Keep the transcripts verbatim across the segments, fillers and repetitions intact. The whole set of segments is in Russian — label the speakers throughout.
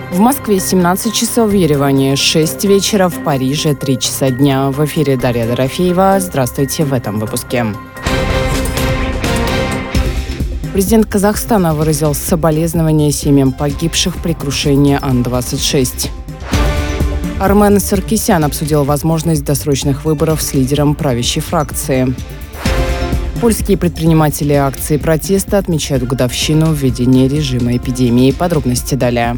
Speaker 1: В Москве семнадцать часов, в Ереване шесть вечера, в Париже три часа дня. В эфире Дарья Дорофеева. Здравствуйте в этом выпуске. Президент Казахстана выразил соболезнования семьям погибших при крушении Ан двадцать шесть. Армен Саркисян обсудил возможность досрочных выборов с лидером правящей фракции. Польские предприниматели акции протеста отмечают годовщину введения режима эпидемии. Подробности далее.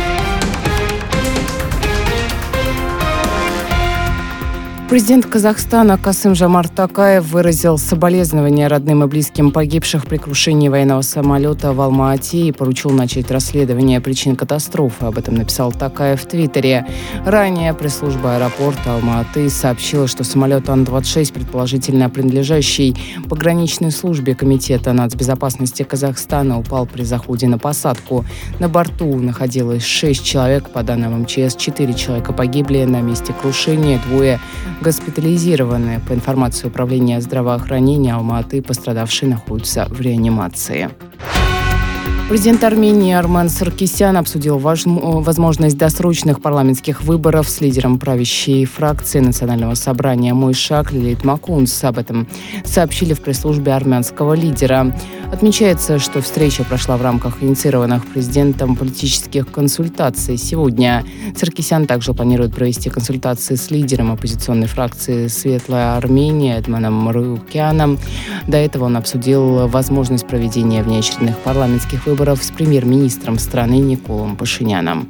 Speaker 1: Президент Казахстана Касым-Жомарт Токаев выразил соболезнования родным и близким погибших при крушении военного самолета в Алма-Ате и поручил начать расследование причин катастрофы. Об этом написал Токаев в Твиттере. Ранее пресс-служба аэропорта Алма-Аты сообщила, что самолет Ан двадцать шесть, предположительно принадлежащий пограничной службе Комитета нацбезопасности Казахстана, упал при заходе на посадку. На борту находилось шесть человек. По данным эм че эс, четыре человека погибли на месте крушения, двое госпитализированы. По информации Управления здравоохранения Алма-Аты, пострадавшие находятся в реанимации. Президент Армении Армен Саркисян обсудил важ... возможность досрочных парламентских выборов с лидером правящей фракции Национального собрания «Мой шаг» Лилит Макунс. Об этом сообщили в пресс-службе армянского лидера. Отмечается, что встреча прошла в рамках инициированных президентом политических консультаций. Сегодня Саркисян также планирует провести консультации с лидером оппозиционной фракции «Светлая Армения» Эдманом Марукяном. До этого он обсудил возможность проведения внеочередных парламентских выборов с премьер-министром страны Николом Пашиняном.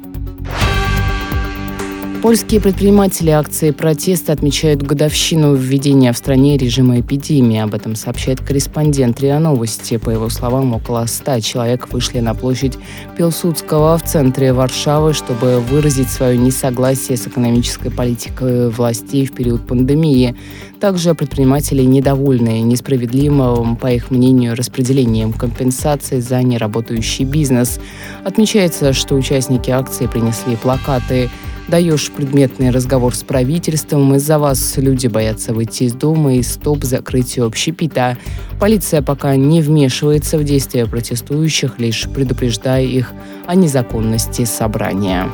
Speaker 1: Польские предприниматели акции протеста отмечают годовщину введения в стране режима эпидемии. Об этом сообщает корреспондент РИА Новости. По его словам, около ста человек вышли на площадь Пилсудского в центре Варшавы, чтобы выразить свое несогласие с экономической политикой властей в период пандемии. Также предприниматели недовольны несправедливым, по их мнению, распределением компенсаций за неработающий бизнес. Отмечается, что участники акции принесли плакаты: «Даешь предметный разговор с правительством, из-за вас люди боятся выйти из дома» и «Стоп закрытию общепита». Полиция пока не вмешивается в действия протестующих, лишь предупреждая их о незаконности собрания.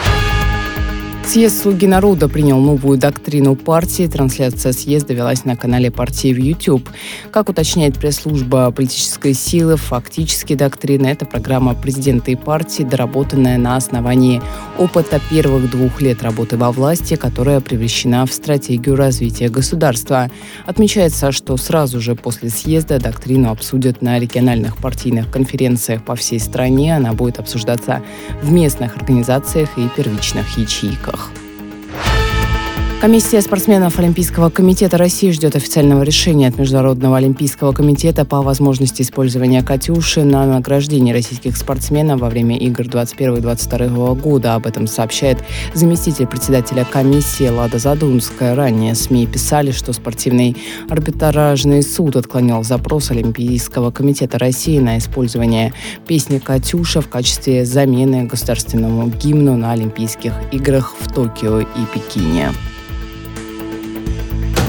Speaker 1: Съезд «Слуги народа» принял новую доктрину партии. Трансляция съезда велась на канале партии в YouTube. Как уточняет пресс-служба политической силы, фактически доктрина – это программа президента и партии, доработанная на основании опыта первых двух лет работы во власти, которая превращена в стратегию развития государства. Отмечается, что сразу же после съезда доктрину обсудят на региональных партийных конференциях по всей стране. Она будет обсуждаться в местных организациях и первичных ячейках. Комиссия спортсменов Олимпийского комитета России ждет официального решения от Международного олимпийского комитета по возможности использования «Катюши» на награждение российских спортсменов во время игр двадцать первого - двадцать второго года. Об этом сообщает заместитель председателя комиссии Лада Задунская. Ранее СМИ писали, что спортивный арбитражный суд отклонил запрос Олимпийского комитета России на использование песни «Катюша» в качестве замены государственному гимну на Олимпийских играх в Токио и Пекине.